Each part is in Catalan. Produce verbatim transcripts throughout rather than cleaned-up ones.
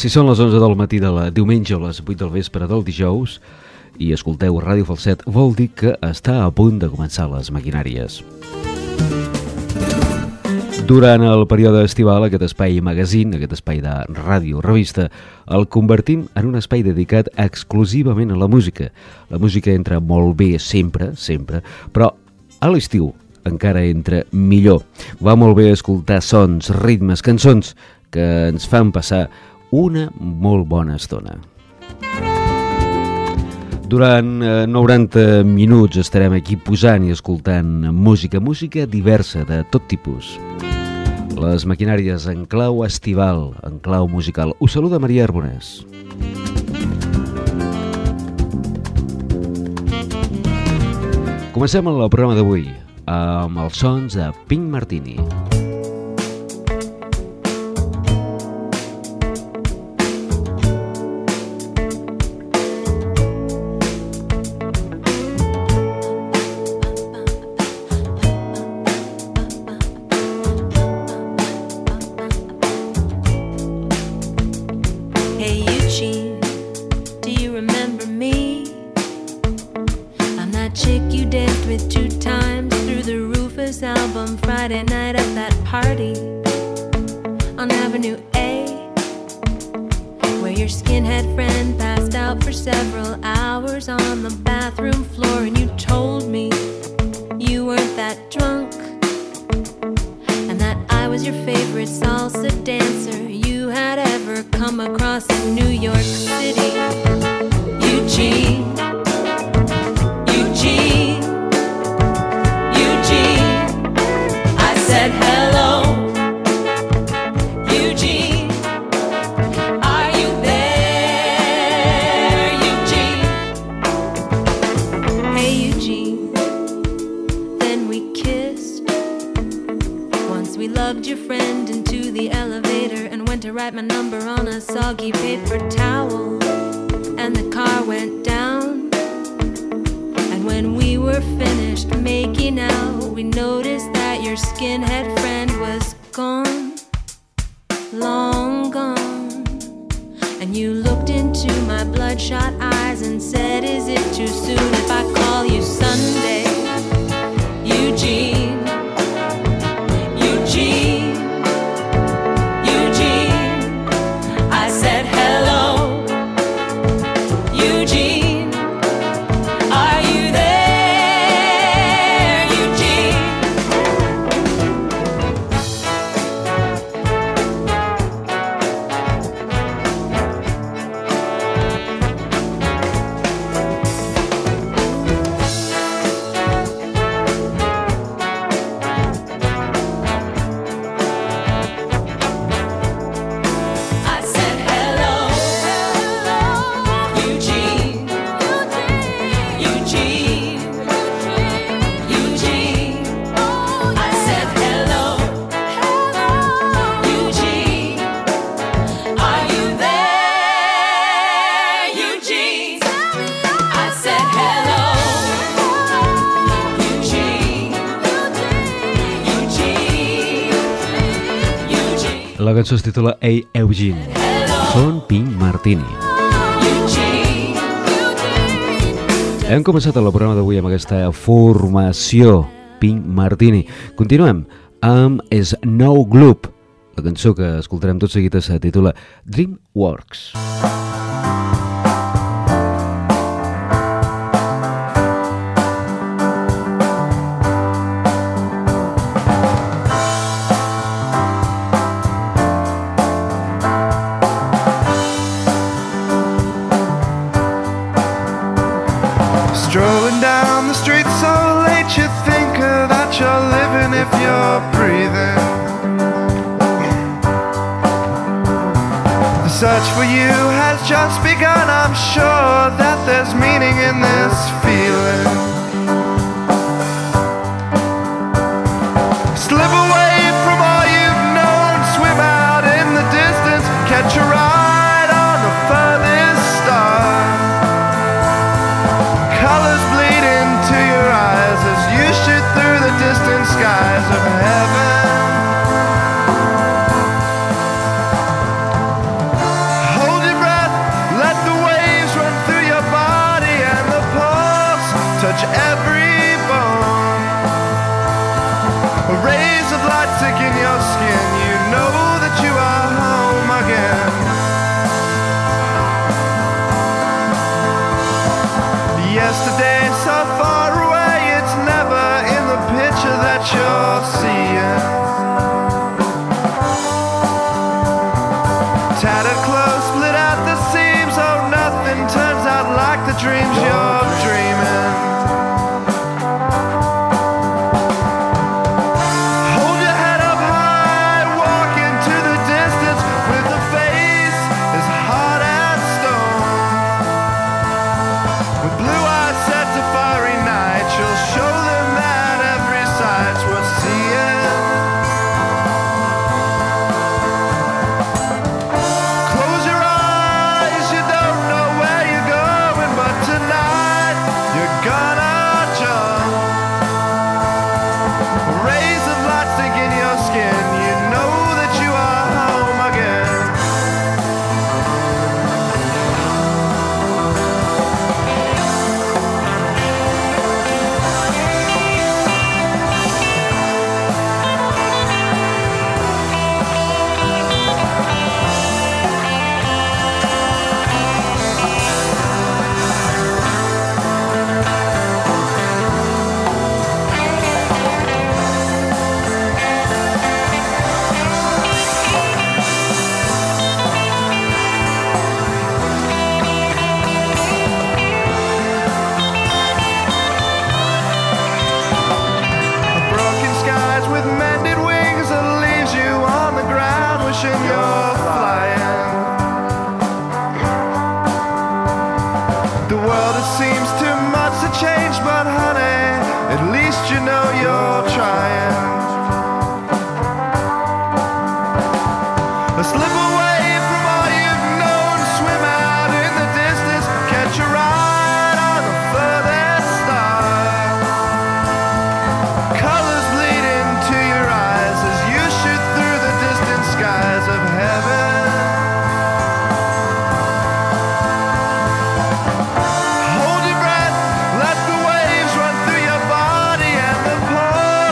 Si són les onze del matí de la diumenge o les vuit del vespre del dijous i escolteu Ràdio Falset, vol dir que està a punt de començar les maquinàries. Durant el període estival, aquest espai magazine, aquest espai de ràdio-revista, el convertim en un espai dedicat exclusivament a la música. La música entra molt bé sempre, sempre, però a l'estiu encara entra millor. Va molt bé escoltar sons, ritmes, cançons que ens fan passar una molt bona estona. Durant eh, noranta minuts estarem aquí posant i escoltant música, música diversa de tot tipus. Les maquinàries en clau estival, en clau musical. Us saluda Maria Arbonès. Comencem el programa d'avui amb els sons de Pink Martini. La cançó es titula Hey Eugene. Són Pink Martini. Hem començat el programa d'avui amb aquesta formació Pink Martini. Continuem amb Snow Globe. La cançó que escoltarem tot seguit es titula Dreamworks. Strolling down the street so late, you think that you're living if you're breathing. The search for you has just begun. I'm sure that there's meaning in this feeling. Slip away from all you've known, swim out in the distance, catch a ride on the furthest star. Colors bleed into your eyes as you shoot through the distant skies of heaven. sick in your skin, you know that you are home again. Yesterday so far away, it's never in the picture that you're seeing. Tattered clothes split at the seams, oh nothing turns out like the dreams you're dreaming. Hold your head up high, walk into the distance with a face as hard as stone. With blue eyes set to fiery night, you'll show them that every sight's worth seeing. Close your eyes, you don't know where you're going, but tonight you're gonna jump. Rays of light sink in your skin, you know that you are home again. Broken skies with mended wings that leaves you on the ground wishing you're flying. The world, it seems too much to change, but honey, at least you know you're trying. Slip away from all you've known, swim out in the distance, catch a ride on the furthest star. Colors bleed into your eyes as you shoot through the distant skies of heaven. Hold your breath, let the waves run through your body, and the poor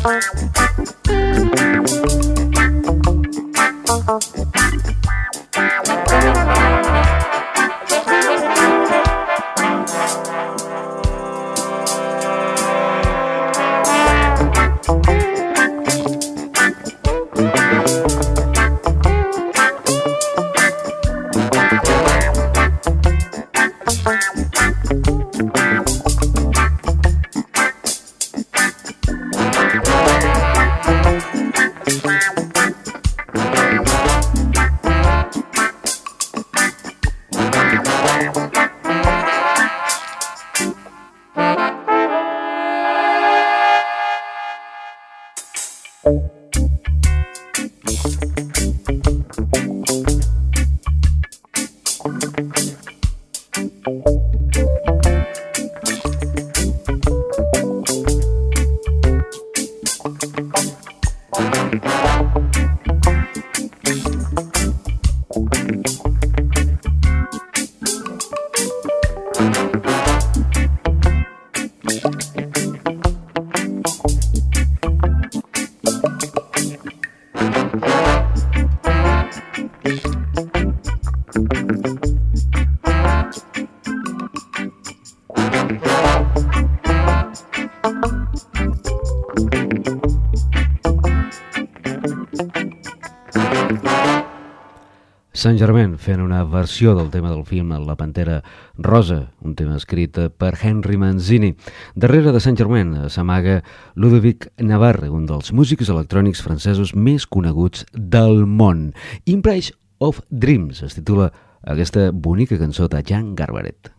Saint-Germain fent una versió del tema del film La Pantera Rosa, un tema escrit per Henry Mancini. Darrere de Saint-Germain s'amaga Ludovic Navarre, un dels músics electrònics francesos més coneguts del món. Impression of Dreams es titula aquesta bonica cançó de Jan Garbarek.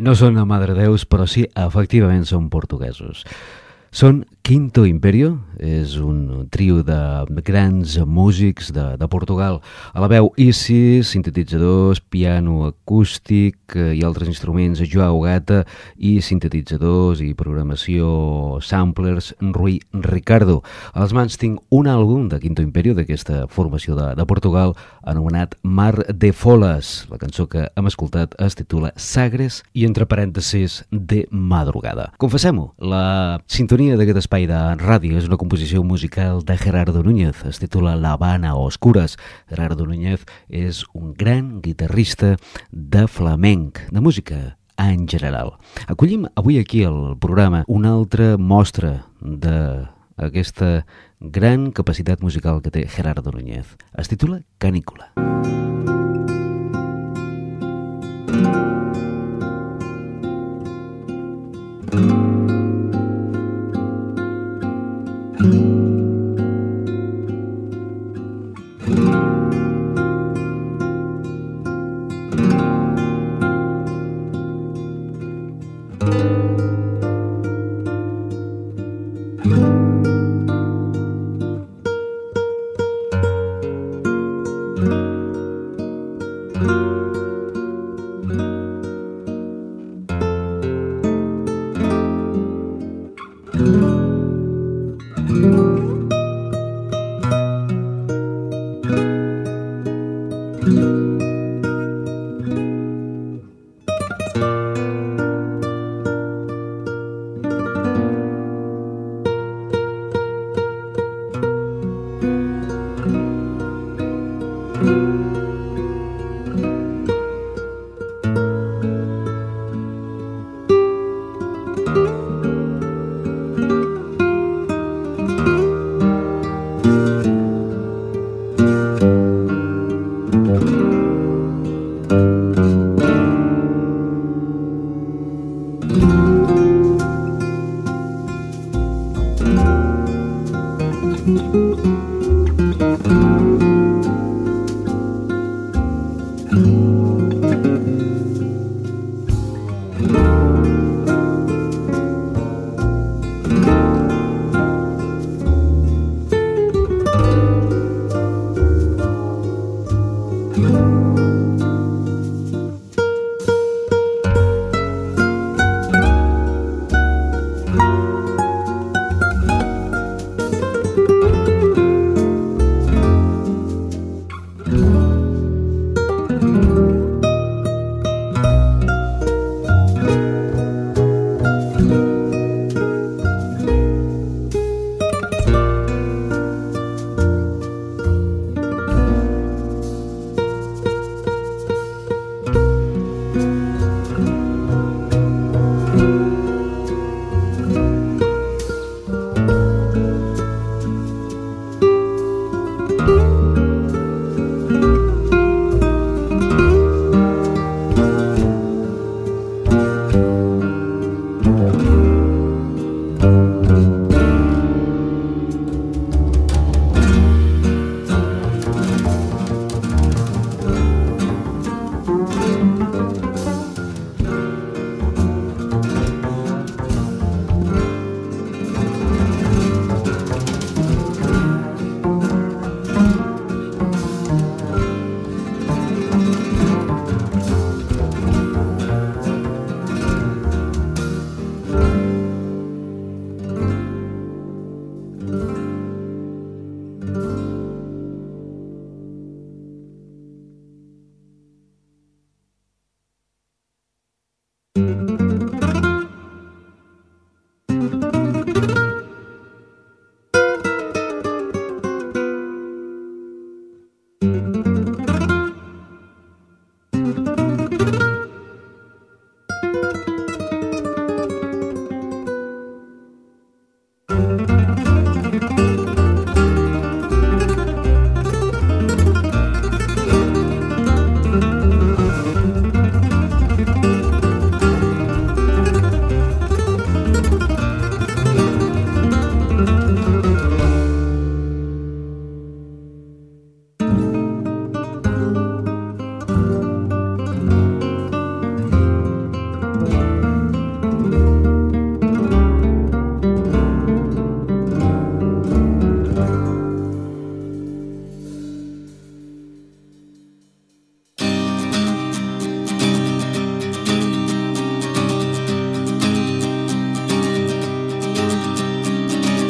No són madredeus, però sí, efectivament, són portuguesos. Són Quinto Imperio, és un trio de grans músics de, de Portugal. A la veu Isis, sintetitzadors, piano acústic i altres instruments, Joao Gata, i sintetitzadors i programació samplers, Rui Ricardo. A les mans tinc un àlbum de Quinto Imperio, d'aquesta formació de, de Portugal, anomenat Mar de Foles. La cançó que hem escoltat es titula Sagres i entre parèntesis de madrugada. Confessem-ho, la sintonia d'aquest espai de ràdio és una composició musical de Gerardo Núñez, es titula La Habana Oscuras. Gerardo Núñez és un gran guitarrista de flamenc, de música en general. Acollim avui aquí al programa una altra mostra d'aquesta gran capacitat musical que té Gerardo Núñez. Es titula Canícula.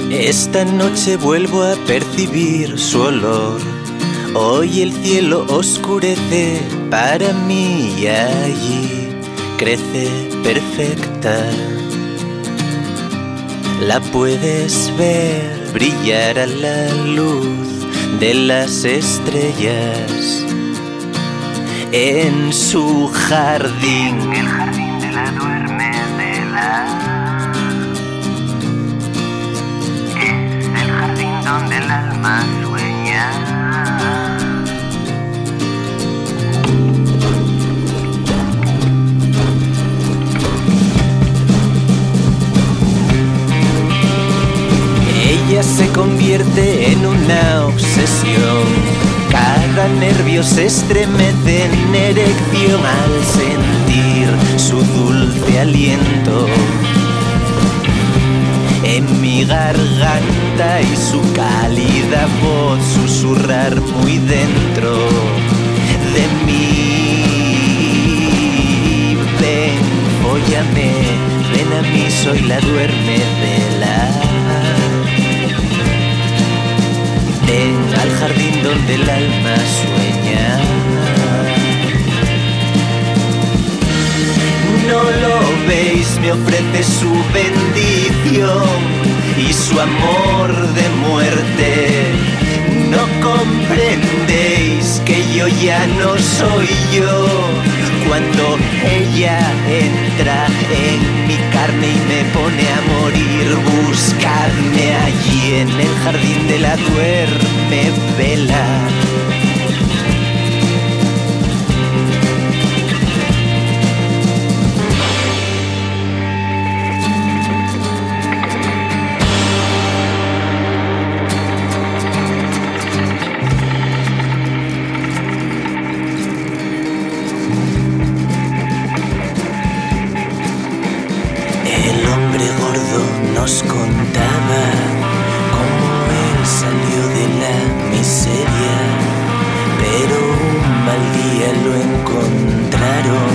Esta noche vuelvo a percibir su olor. Hoy el cielo oscurece para mí y allí crece perfecta. La puedes ver brillar a la luz de las estrellas en su jardín, el jardín de la duerme de la. Es el jardín donde el alma sueña. Ella se convierte en una obsesión. Cada nervio se estremece en erección al sentir su dulce aliento en mi garganta y su cálida voz susurrar muy dentro de mí. Ven, fóllame, ven a mí, soy la duerme de la. Ven al jardín donde el alma sueña. No lo veis, me ofrece su bendición y su amor de muerte. No comprendéis que yo ya no soy yo cuando ella entra en mi carne y me pone a morir. Buscadme allí en el jardín de la duerme vela. Nos contaba cómo él salió de la miseria, pero un mal día lo encontraron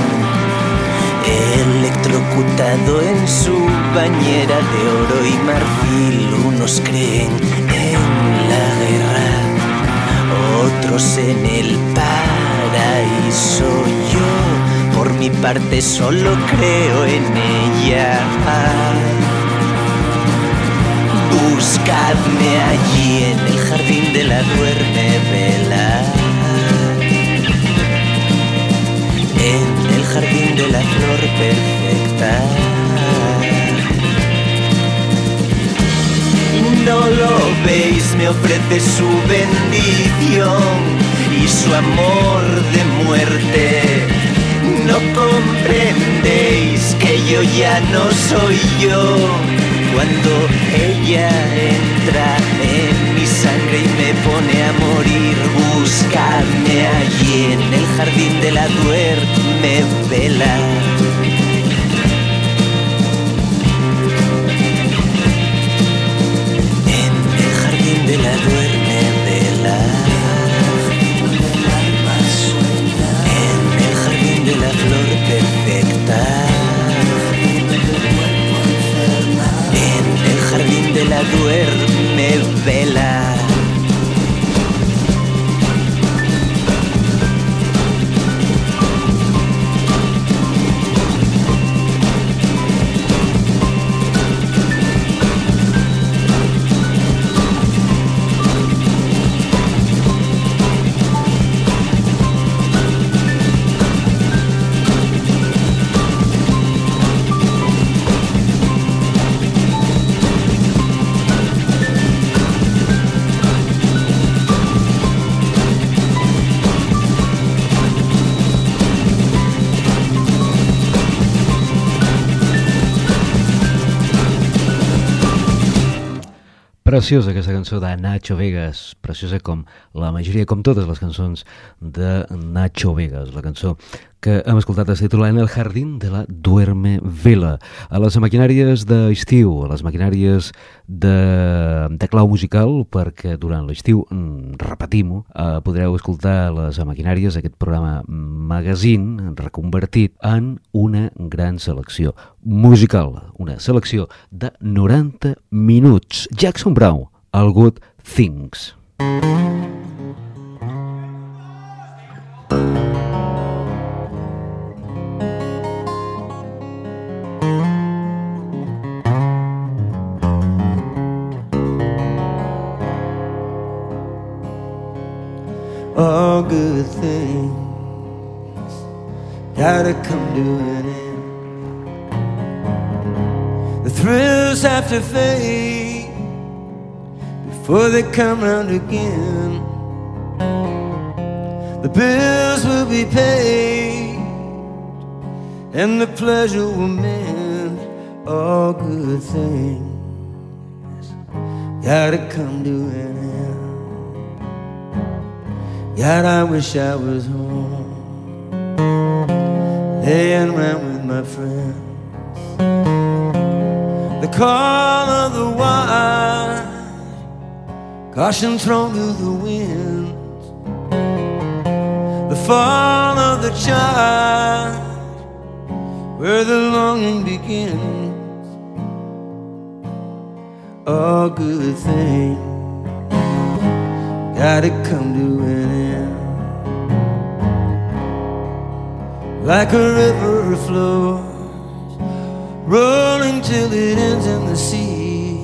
electrocutado en su bañera de oro y marfil. Unos creen en la guerra, otros en el paraíso. Yo, por mi parte, solo creo en ella. Buscadme allí en el jardín de la duerme vela. En el jardín de la flor perfecta. No lo veis, me ofrece su bendición y su amor de muerte. No comprendéis que yo ya no soy yo cuando ella entra en mi sangre y me pone a morir. Buscadme allí en el jardín de la duerme vela. En el jardín de la duerme vela. En el jardín de la flor perfecta. Jardín de la duerme vela. Preciosa aquesta cançó de Nacho Vegas, preciosa com la majoria, com totes les cançons de Nacho Vegas, la cançó que hem escoltat es titula En el jardín de la Duerme Vela. A les maquinàries d'estiu, a les maquinàries de, de clau musical, perquè durant l'estiu, repetim-ho, eh, podreu escoltar les maquinàries, aquest programa magazine reconvertit en una gran selecció musical, una selecció de noranta minuts. Jackson Browne, All Good Things. All good things gotta come to an end. The thrills have to fade before they come round again. The bills will be paid and the pleasure will mend. All good things gotta come to an end. God, I wish I was home, laying around with my friends. The call of the wild, caution thrown to the wind. The fall of the child, where the longing begins. All good things gotta come to an end. Like a river flows, rolling till it ends in the sea.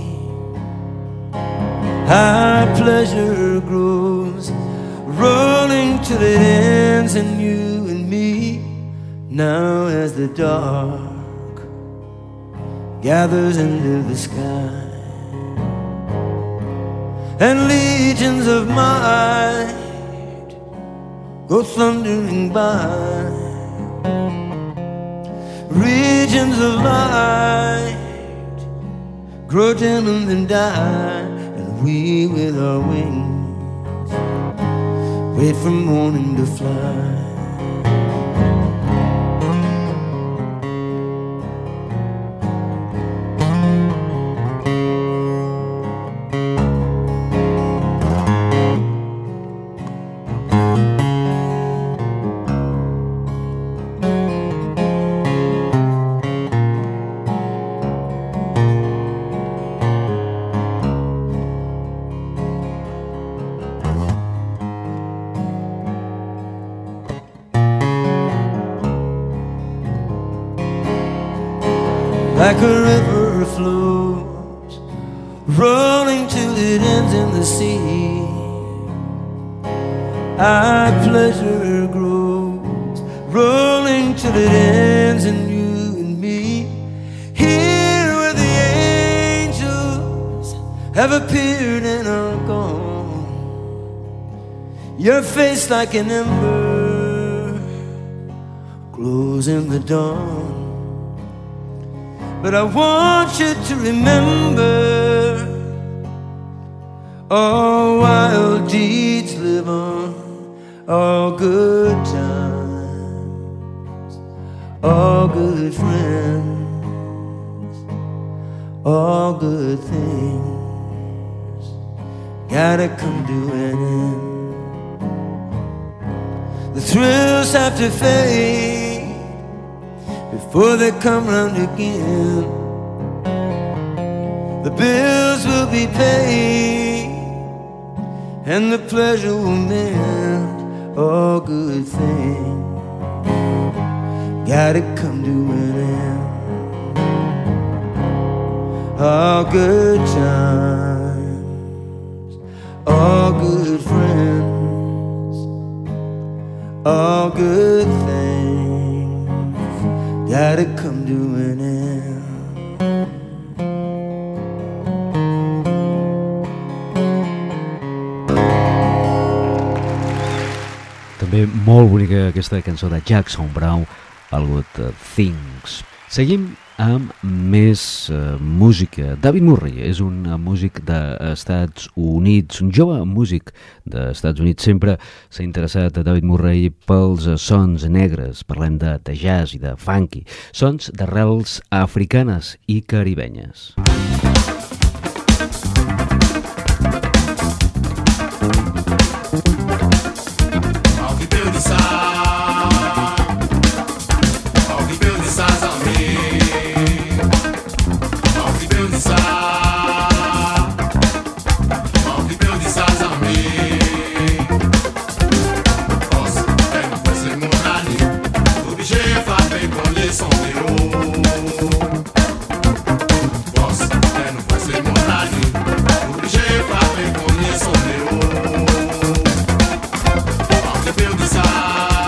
High pleasure grows, rolling till it ends in you and me. Now as the dark gathers into the sky, and legions of might go thundering by, regions of light grow dim and then die, and we with our wings wait for morning to fly. Like a river flows, rolling till it ends in the sea. Our pleasure grows, rolling till it ends in you and me. Here where the angels have appeared and are gone, your face like an ember glows in the dawn. But I want you to remember, all wild deeds live on, all good times, all good friends, all good things gotta come to an end. The thrills have to fade before they come round again. The bills will be paid and the pleasure will mend. All good things gotta come to an end. All good times, all good friends, all good things gotta come to an end. També molt bonica aquesta cançó de Jackson Browne, All Good Things. Seguim amb més uh, música. David Murray és un músic d'Estats Units, un jove músic d'Estats Units. Sempre s'ha interessat a David Murray pels sons negres. Parlem de, de jazz i de funky, sons d'arrels africanes i caribenyes. Build the side.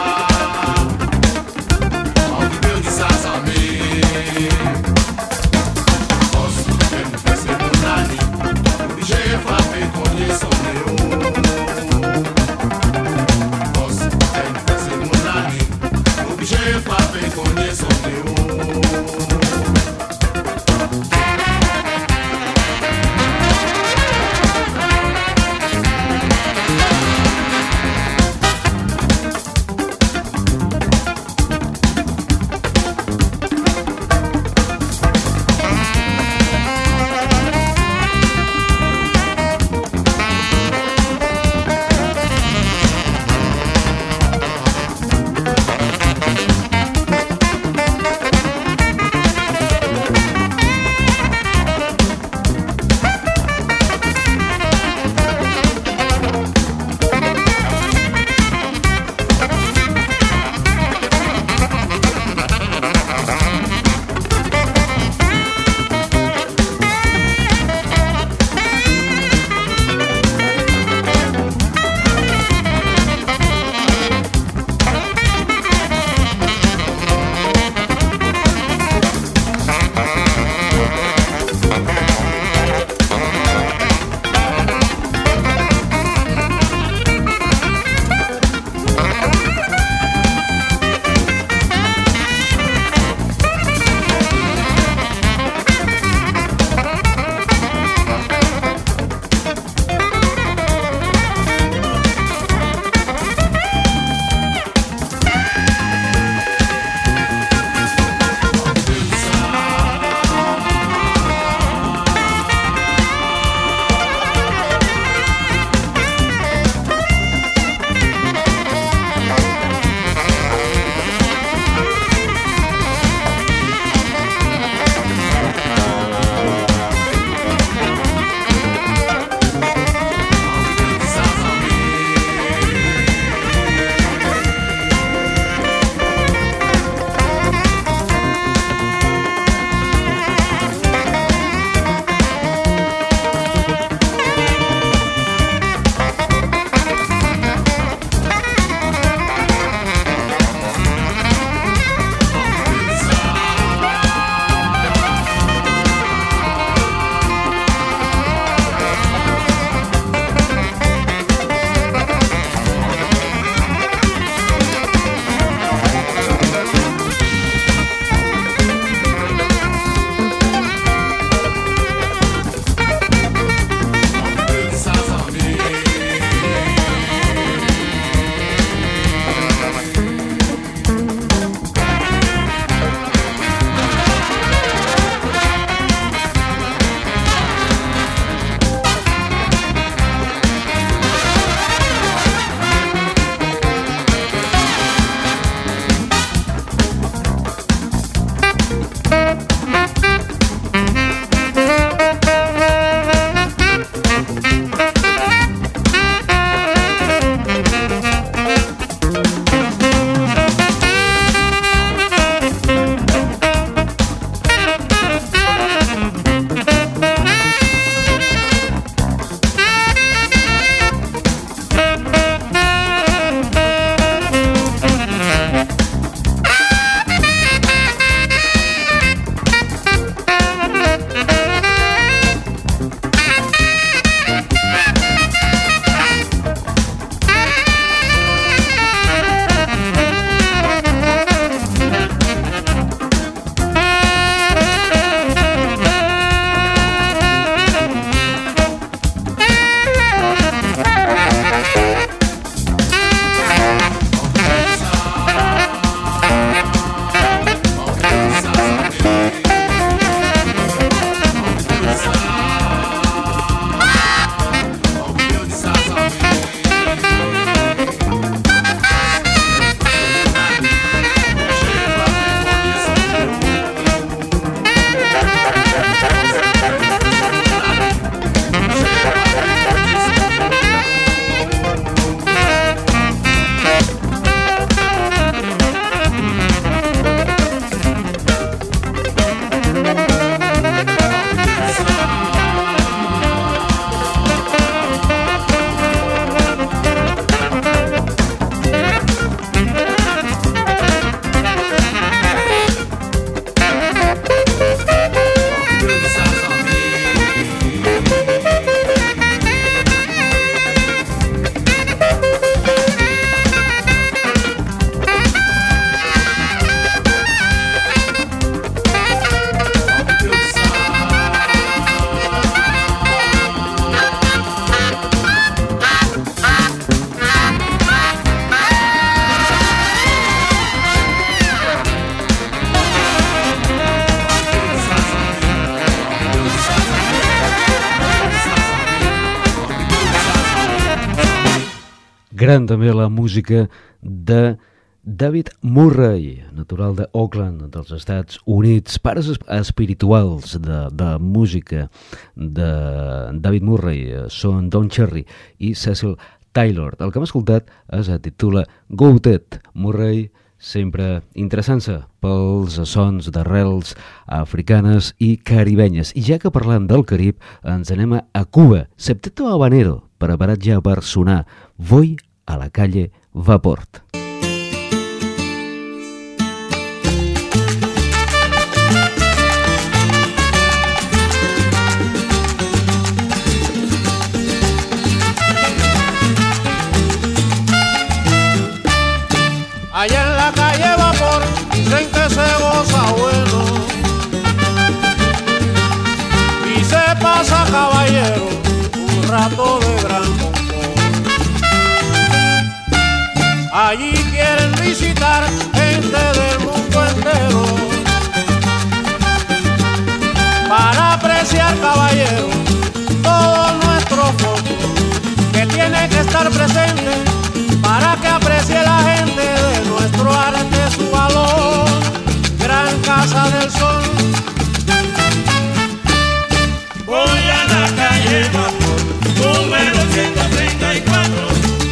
Gran també la música de David Murray, natural de Oakland, dels Estats Units, pares espirituals de, de música de David Murray són Don Cherry i Cecil Taylor. El que hem escoltat es titula Goated. Murray sempre interessant-se pels sons d'arrels africanes i caribenyes. I ja que parlant del Carib, ens anem a Cuba. Septeto Habanero, preparat ja per sonar. Voy a la calle Vaport. Allá en la calle Vapor dicen que se goza bueno y se pasa caballero un rato de gran confort. Allí quieren visitar gente del mundo entero para apreciar caballero todo nuestro fondo que tiene que estar presente para que aprecie la gente de nuestro arte su valor. Gran Casa del Sol. Voy a la calle Vapor, número ciento treinta y cuatro.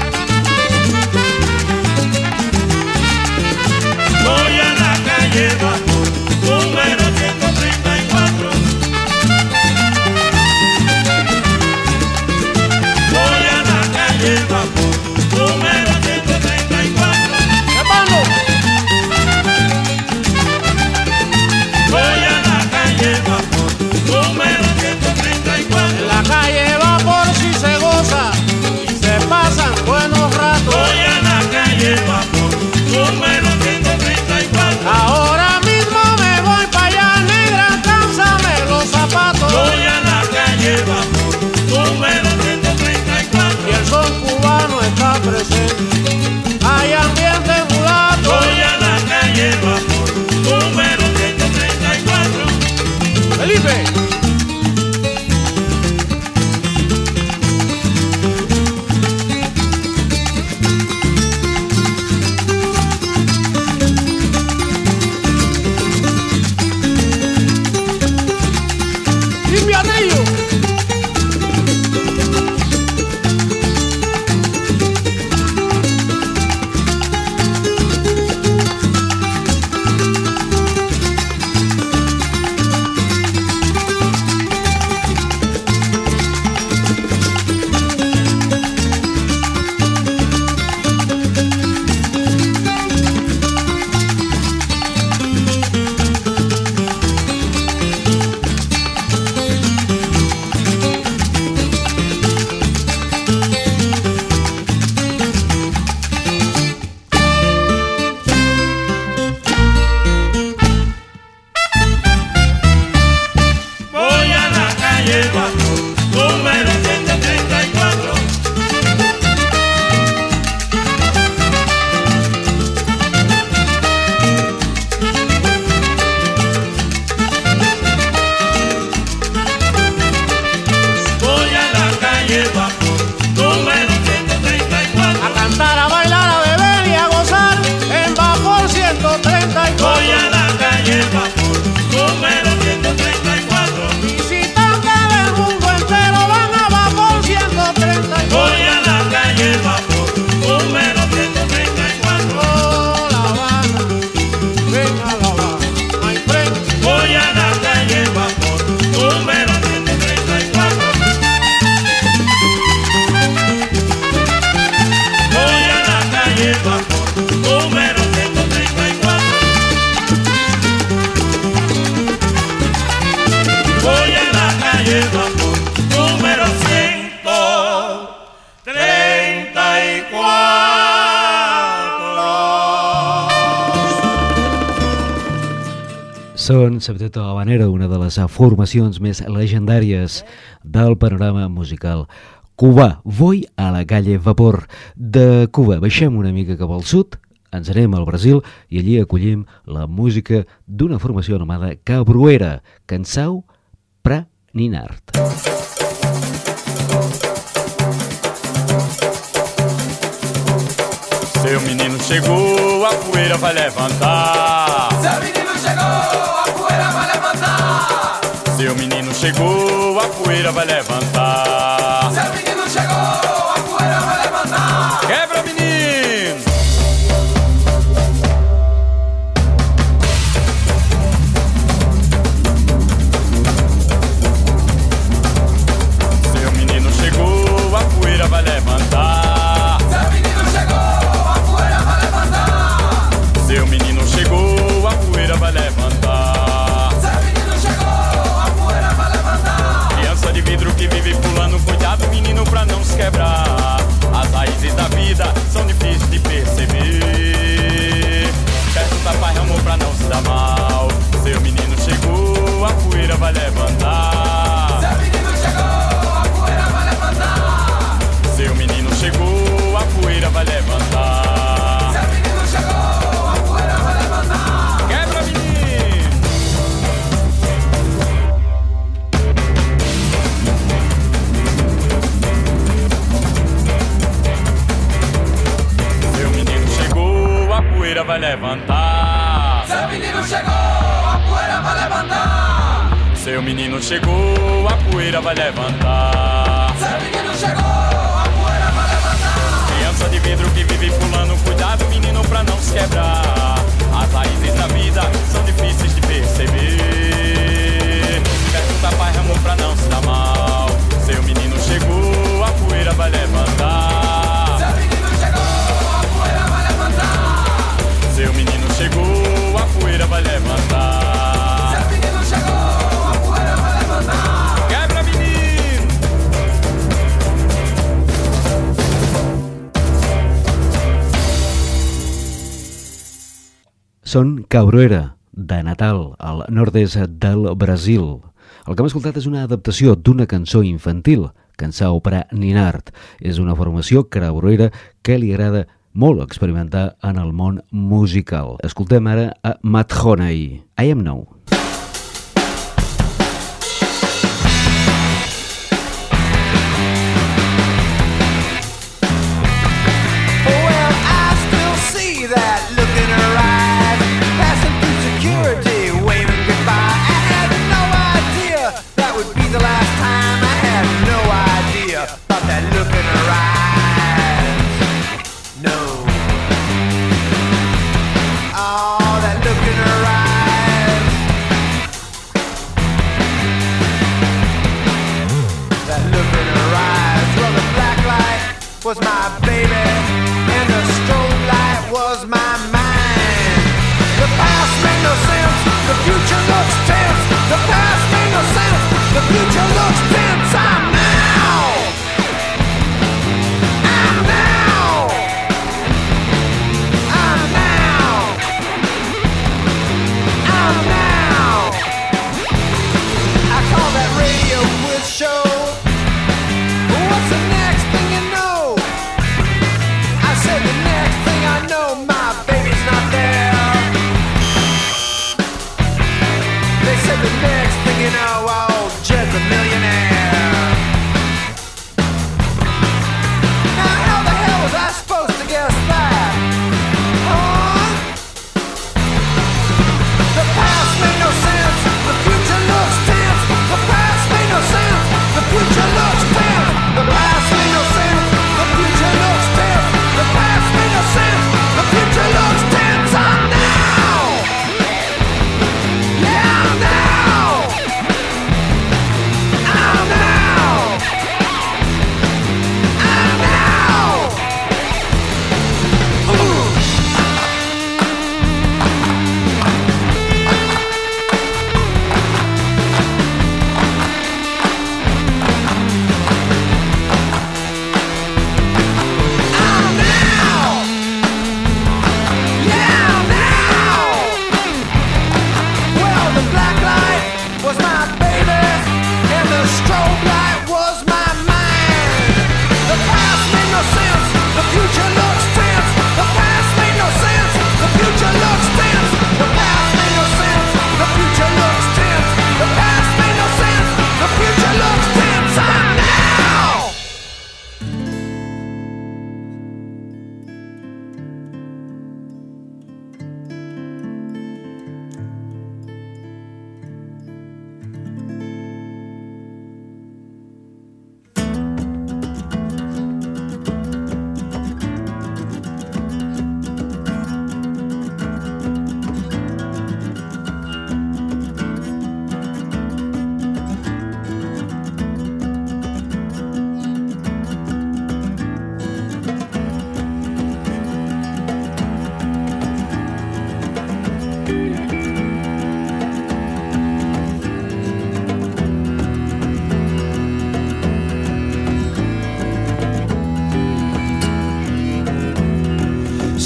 Voy a la calle Vapor, número ciento treinta y cuatro. Voy a la calle Vapor, número ciento treinta y cuatro. ¡Hermano! Voy a la calle Vapor, número ciento treinta y cuatro. En la calle Vapor si se goza y se pasan buenos ratos. Voy a la calle Vapor, número ciento treinta y cuatro. Ahora mismo me voy para allá, negra, cánsame los zapatos. Voy a la calle Vapor, número ciento treinta y cuatro. Y el son cubano está presente, hay ambiente mulato. Voy a la calle Vapor, número ciento treinta y cuatro. Felipe. ¡Límpiate ello! Voy a la calle Vapor, número ciento treinta y cuatro. Voy a la calle Vapor, número ciento treinta y cuatro. A cantar, a bailar, a beber y a gozar en Vapor ciento treinta y cuatro. Voy a la calle Vapor, número ciento treinta y cuatro. Visitantes del mundo entero van a Vapor ciento treinta y cuatro. Voy a la calle Vapor, número ciento treinta y cuatro. Oh, La Habana, ven a La Habana, my friend. Voy a la calle Vapor, número ciento treinta y cuatro. Voy a la calle Vapor, número ciento treinta y cuatro. Voy a la calle Vapor, número ciento treinta y cuatro. Són Septeto Habanero, una de les formacions més legendàries del panorama musical cubà. Voy a la calle Vapor. De Cuba baixem una mica cap al sud, ens anem al Brasil i allí acollim la música d'una formació anomenada Cabruera, Canção pra Ninart. chegou, a poeira vai levantar. Seu menino chegou, a poeira vai levantar. Seu menino chegou, a poeira vai levantar. Seu menino chegou, a poeira vai levantar. Quebra, menino! Seu menino chegou, a poeira vai levantar. Seu menino chegou, a poeira vai levantar. Seu menino chegou, a poeira vai levantar. Seu menino chegou, a poeira vai levantar. Criança de vidro que vive pulando, cuidado, menino, pra não se quebrar. As raízes da vida são difíceis de perceber. Perto da pai ramo pra não se dar mal. Seu menino chegou, a poeira vai levantar. Seu menino chegou, a poeira vai levantar. Seu menino chegou, a poeira vai levantar. Seu menino chegou, a poeira vai levantar. Quebra, menino! Seu menino chegou, a poeira vai levantar. Seu menino chegou, a poeira vai levantar. Seu menino chegou, a poeira vai levantar. Seu menino chegou, a poeira vai levantar. Criança de vidro que vive pulando, cuidado, menino, pra não se quebrar. As raízes da vida são difíceis de perceber. Perto da pai ramo pra não se dar mal. Seu menino chegou, a poeira vai levantar. Seu menino chegou, a poeira vai levantar. Seu menino chegou, a poeira vai levantar. Seu menino chegou, a poeira vai levantar. Quebra, menino! Són Cabroera, de Natal, al nord-est del Brasil. El que hem escoltat és una adaptació d'una cançó infantil, Cançó per a Ninart. És una formació cabroera que li agrada molt experimentar en el món musical. Escoltem ara a Matt Honey, I Am Now. Well, I still see that look in her eyes, passing through security, waving goodbye. I had no idea that would be the last time. I had no idea about that look in her eyes. No. Oh, that look in her eyes. That look in her eyes. Well, the black light was my baby, and the strobe light was my mind. The past made no sense, the future looks tense. The past made no sense, the future looks tense. I'm now. I'm now. I'm now. I'm now. I call that radio quiz show. What's the next thing you know? I said the next thing I know, my baby's not there. They said the next thing you know, oh, Jed's a millionaire. Now how the hell was I supposed to guess that? Huh? The past made no sense, the future looks tense. The past made no sense, the future looks tense. The past made no sense, the future looks tense. The past made no sense, the future looks tense. I'm now. Yeah, I'm now. I'm now. I'm now. Ooh. I'm now. Yeah, I'm now. Well, the black light was my baby, and the strobe light was my mind. The past made no sense, the future looks tense. The past made no sense, the future looks tense. The past made no sense, the future looks tense. The past made no sense, the future looks tense. I'm now.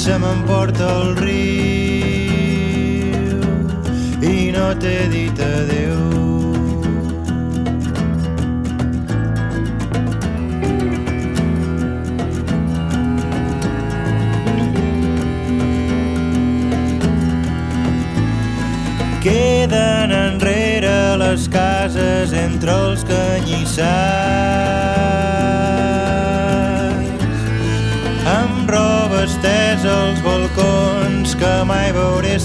se m'emporta el riu i no t'he dit adéu. Queden enrere les cases entre els canyissars, amb roba estesa als balcons que mai veuré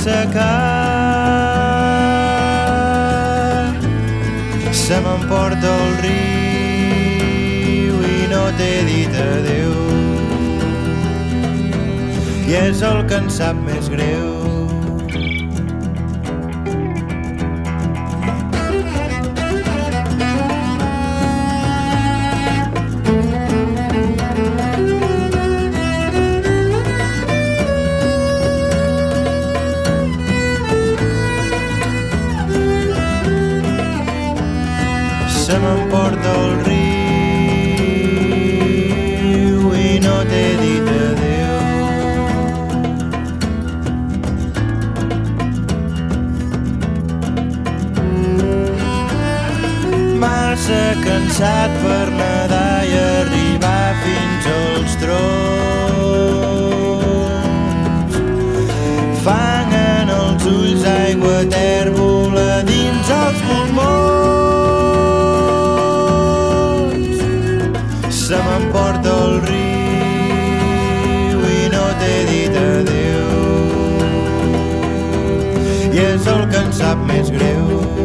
secar. Se m'emporta el riu i no t'he dit adéu, i és el que em sap més greu. Se m'emporta el riu i no t'he dit adéu. Massa cansat per nedar i arribar fins als troncs. Fang en els ulls, aigua tèrbola dins els pulmons. Se m'emporta el riu i no t'he dit adéu, i és el que em sap més greu.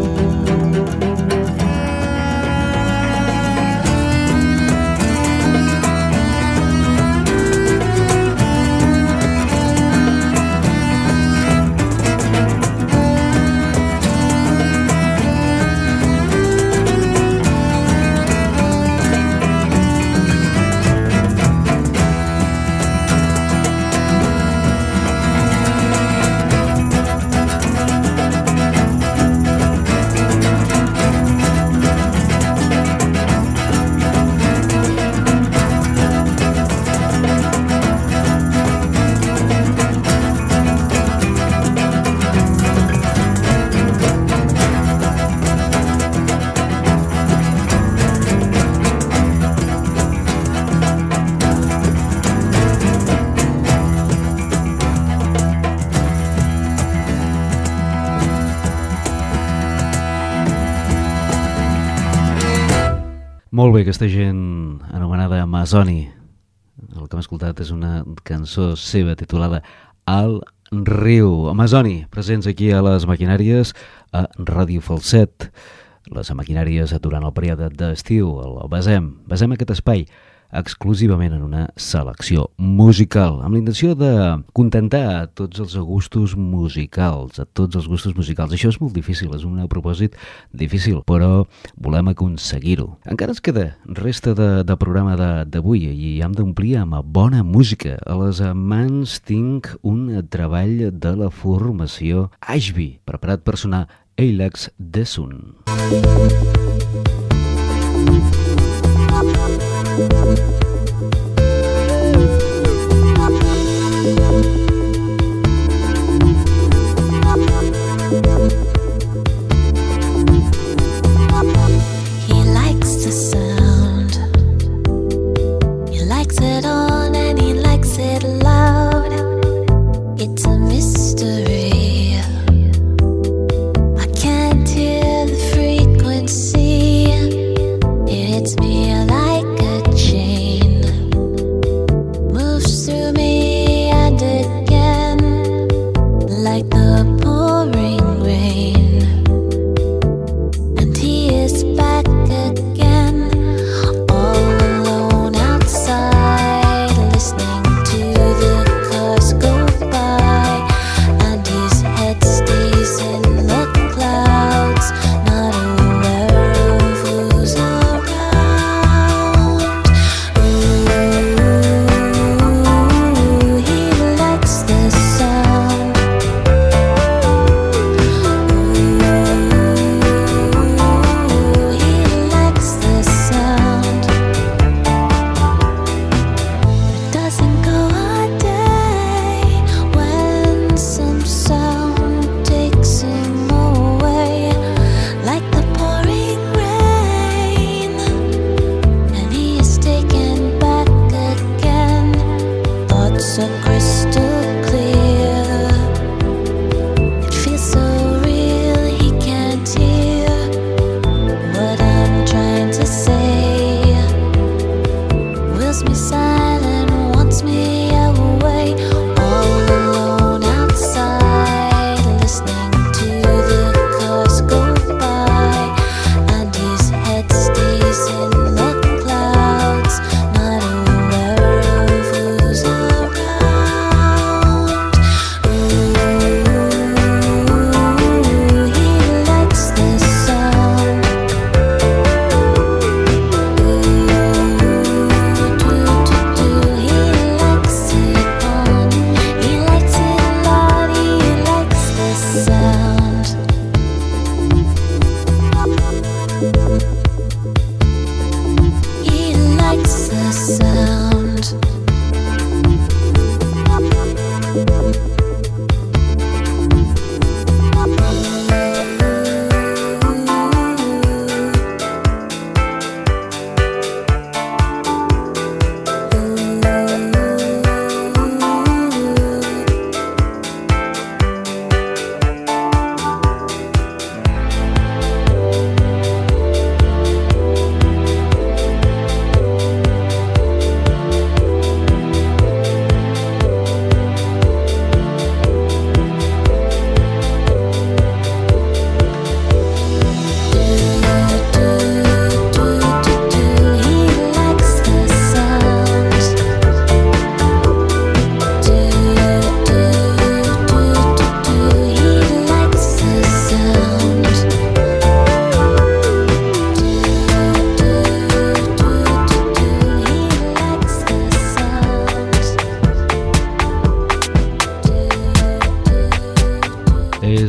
Molt bé, aquesta gent anomenada Amazoni. El que hem escoltat és una cançó seva titulada Al riu. Amazoni, presents aquí a les maquinàries a Ràdio Falset. Les maquinàries durant el període d'estiu, el basem. Basem aquest espai exclusivament en una selecció musical, amb la intenció de contentar a tots els gustos musicals, a tots els gustos musicals. Això és molt difícil, és un propòsit difícil, però volem aconseguir-ho. Encara ens queda resta de, de programa d'avui i hem d'omplir amb bona música. A les mans tinc un treball de la formació Ashby, preparat per sonar Eilax Desun. He likes the sound. He likes it on and he likes it loud. It's a mystery. I can't hear the frequency.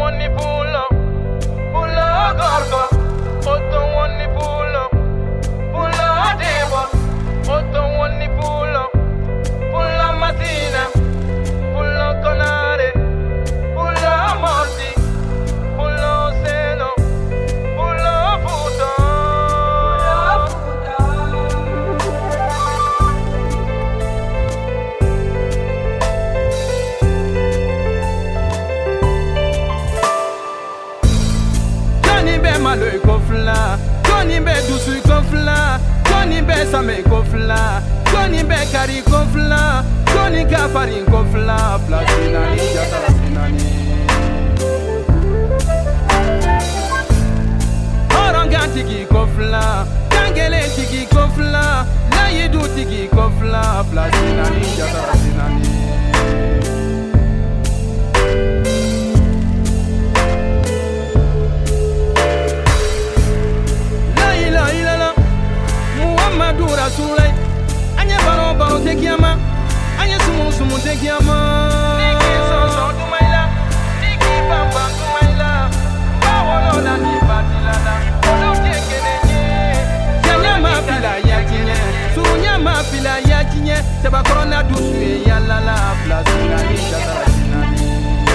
one ni pull up, pull up gorgo. Otto one ni pull up, pull up debo. Otto one ni pull up, pull up Martina, pull up Conare, pull up Morti, pull up Seno, pull up Futo. Johnny be malo ko fla, Johnny be dusu ko fla, Johnny be same ko fla, Johnny be kari ko fla, Johnny ka farin ko fla, plasina ni jata sinani. Oranga tiki ko fla, Kangele tiki ko fla, la yidu tiki ko fla, plasina ni jata sinani. Muhammadu Rasulai, anya baro baro tekiama, anya sumu sumu tekiama. Niki so so dumaila, niki bam bam dumaila, bawolo na ni batila na, olo tekenenye. Yanya ma fila yakinye, surunya ma fila yakinye, seba korona dusu ya la la, plasina ni jatara sinani.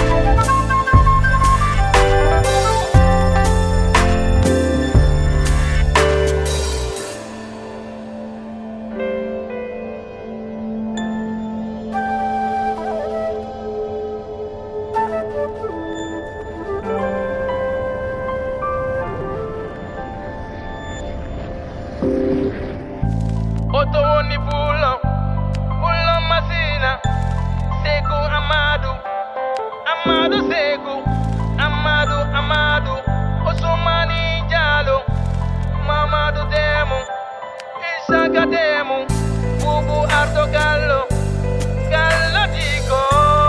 Otto one ni pull up, pull up Masina, Seku Amadu, Amadu Seku, Amadu Amadu, Osumani Jalo, Mamadu Demo, Isaka Demo, Bubu Ardo Gallo, Gallo Dico.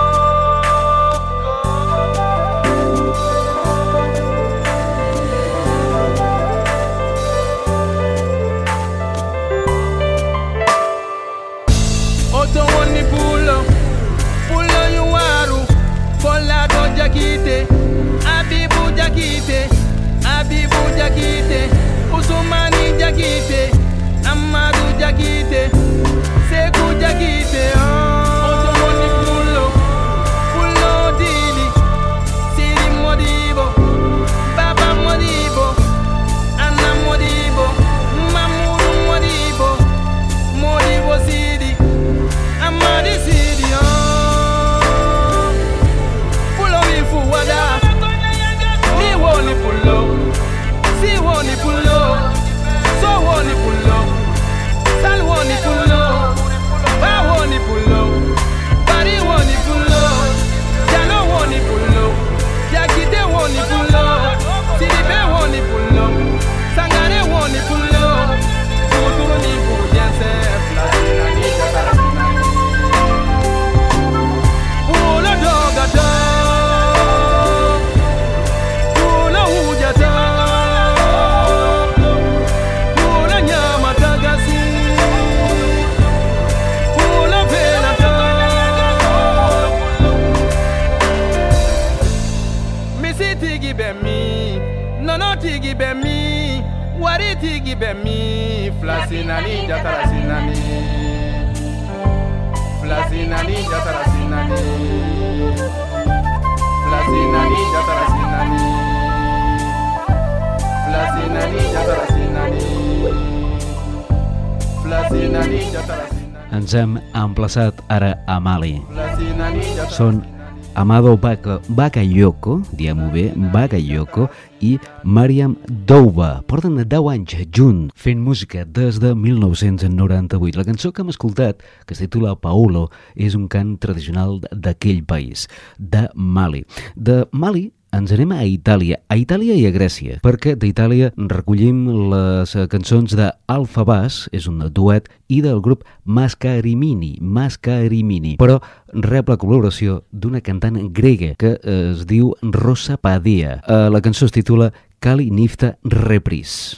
Otto one ni pull up, pull up you waru, Colado Jakite, Abibu Jakite, Abibu Jakite, Usumani Jakite, Amadu Jakite, Seku Jakite. Otto one ni pull up, pull up Dili, Siri Modibo, Baba Modibo, Anna Modibo, Mamudu Modibo, Modibo Sidi. Amadi Sidi, oh, pull up in Fuwada, ni woni pull up, si woni pull up, so woni pull up, sal woni pull up, ba woni pull up, bari woni pull up, jalo woni pull up, yakite woni pull up, Sidibe woni pull up, Sangare woni pull up, Futuro ni Fujense, Plasina ni Jatara. Tigi be mi, wari tigi be mi, flasinani jatara sinani, flasinani jatara sinani, flasinani jatara sinani, flasinani jatara sinani, flasinani jatara sinani. Ens hem emplaçat ara a Mali. Flasinani jatara. Són Amado Baka, Bakayoko, diguem-ho bé, Bakayoko, i Mariam Douba. Porten deu anys junt fent música des de mil nou-cents noranta-vuit. La cançó que hem escoltat, que es titula Paulo, és un cant tradicional d'aquell país, de Mali. De Mali ens anem a Itàlia, a Itàlia i a Grècia, perquè d'Itàlia recollim les cançons d'Alfa Bass, és un duet, i del grup Mascarimini, Mascarimini, però rep la col·laboració d'una cantant grega que es diu Rosa Padia. La cançó es titula Kali Nifta Repris.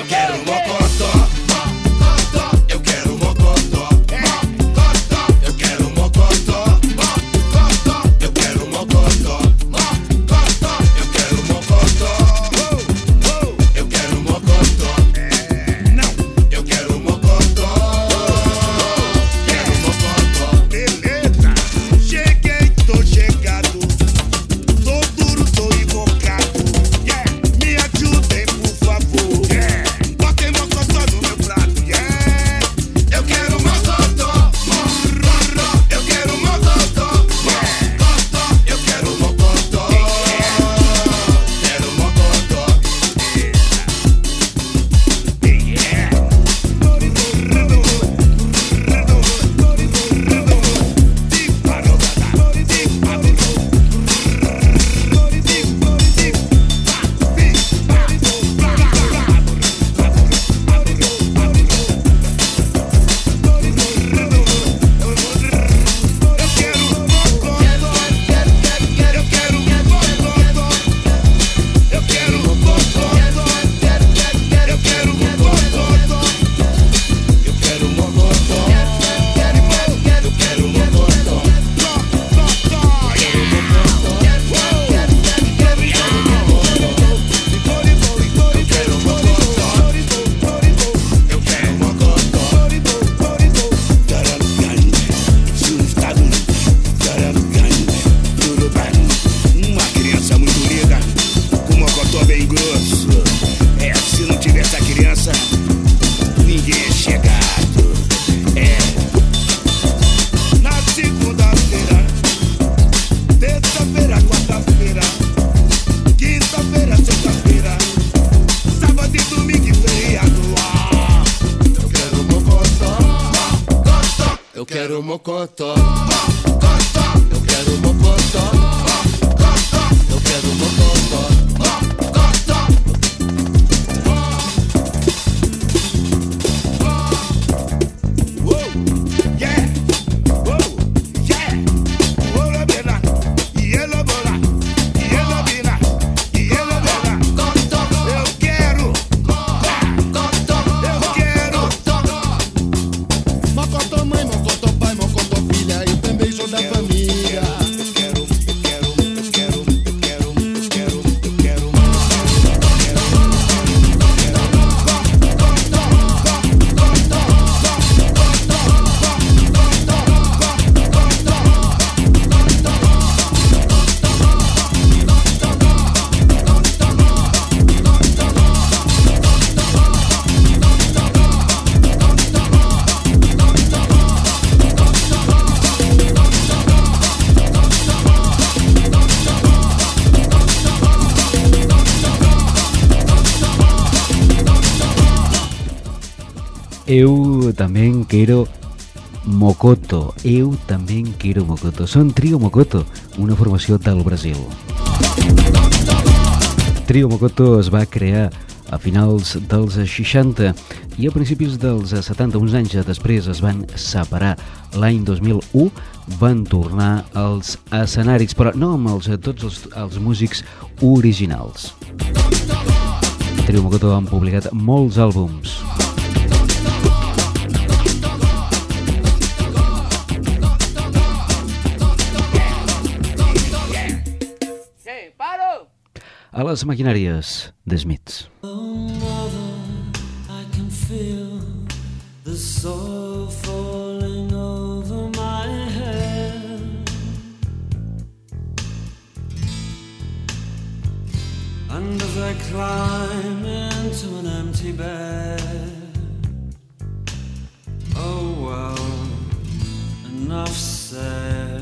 quero mocotó. Eu quero mocotó. Eu quero mocotó. Eu quero mocotó. Eu quero mocotó. Eu quero mocotó. Não, eu quero mocotó. Quero mocotó. Beleza, cheguei, tô chegado. Tô duro, tô invocado. Yeah, me ajudem, por favor. Yeah, botem mocotó no meu prato. Yeah, eu quero mocotó. Eu quero mocotó. Eu quero mocotó. Quero mocotó. Uma criança muito linda, com mocotó bem grosso. É, se não tiver essa criança, ninguém é chegado. É. Na segunda-feira, terça-feira, quarta-feira, quinta-feira, sexta-feira, sábado e domingo e feriado. Ah, eu quero mocotó. Eu quero mocotó. Eu quero mocotó. Eu quero mocotó. Uou, yeah, uou, yeah. Ola bela, yellow bola, yellow bina, yellow bela. Eu quero, eu quero. Mocotó mãe, mocotó pai, mocotó filha, eu também sou da família. Eu quero, eu quero, eu quero, eu quero, eu quero, eu quero. Eu tamén quero Mocoto. Eu tamén quero Mocoto. Són Trio Mocoto, una formació del Brasil. Trio Mocoto es va crear a finals dels seixanta i a principis dels setanta, uns anys després es van separar. L'any dos mil u van tornar als escenaris, però no amb els, tots els, els músics originals. Trio Mocoto han publicat molts àlbums. A les maquinàries de Smiths. Oh, mother, I can feel the soil falling over my head. And as I climb into an empty bed, oh well, enough said.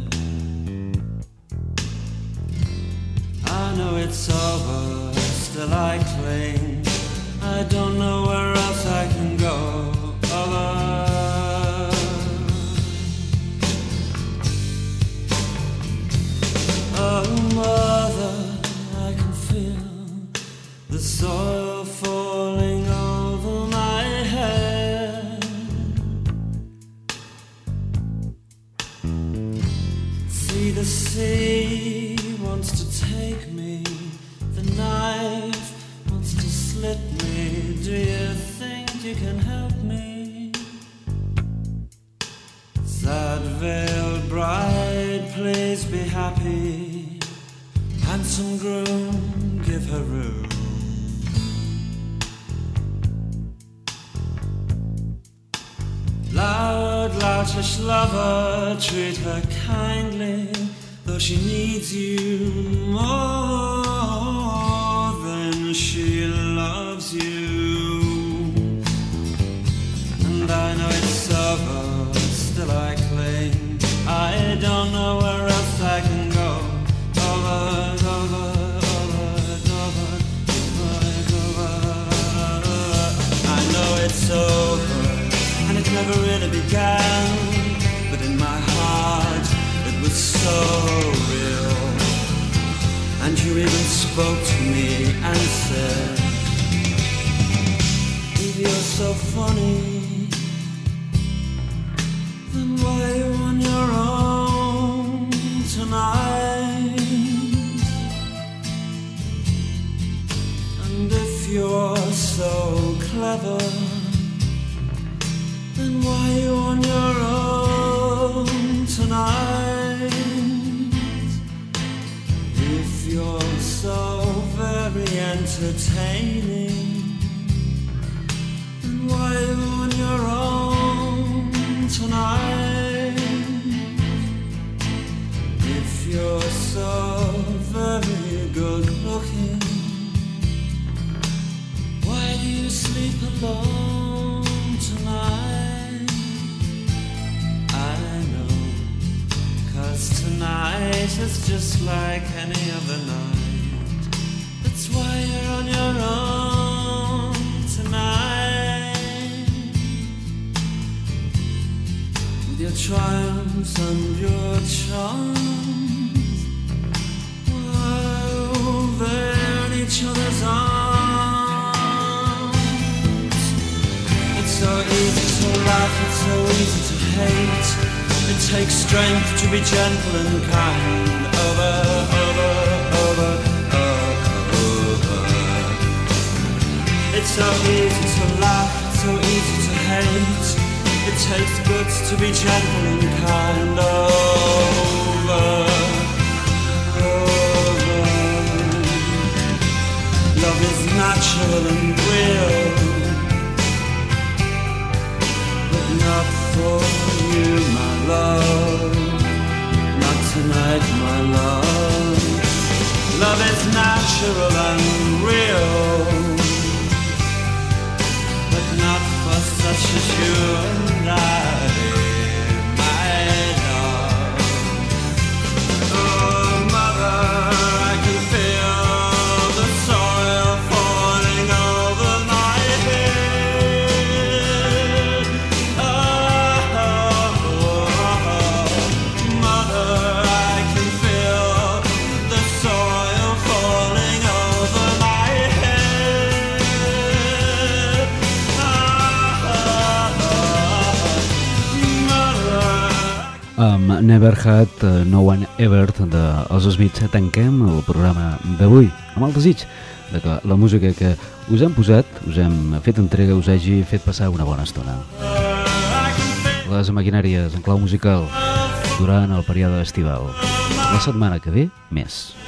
I know it's over, still I cling. I don't know where else I can go other. Oh, mother, I can feel the soil falling over my head. See the sea wants to take me, the knife wants to can help me. Sad veiled bride, please be happy. Handsome groom, give her room. Loud, loutish lover, treat her kindly, though she needs you more than she loves you. And I know it's over, still I cling. I don't know where else I can go. Over, over, over, over, over, over. I know it's over, and it never really began, but in my heart it was so real. And you even spoke to me and said, if you're so funny, then why are you on your own tonight? And if you're so clever, then why are you on your own tonight? If you're so very entertaining, then why are you on your own tonight? If you're so very good looking, why do you sleep alone tonight? I know, 'cause tonight is just like any other night. That's why you're on your own tonight. With your triumphs and your charms, while they're in each other's arms. It's so easy to laugh, it's so easy to hate. It takes strength to be gentle and kind. Over, over, over, over. It's so easy to laugh, it's so easy to hate. It takes guts to be gentle and kind. Over, over. Love is natural and real, but not for you, my love. Not tonight, my love. Love is natural and real, but not for such as you and I, my love. Oh, mother, I can feel the soil falling over my head. Oh, mother, I can feel the soil falling over my head. Amb Never Had No One Ever dels Smiths tanquem el programa d'avui amb el desig de que la música que us hem posat, us hem fet entrega, us hagi fet passar una bona estona. Les maquinàries en clau musical durant el període estival. La setmana que ve, més.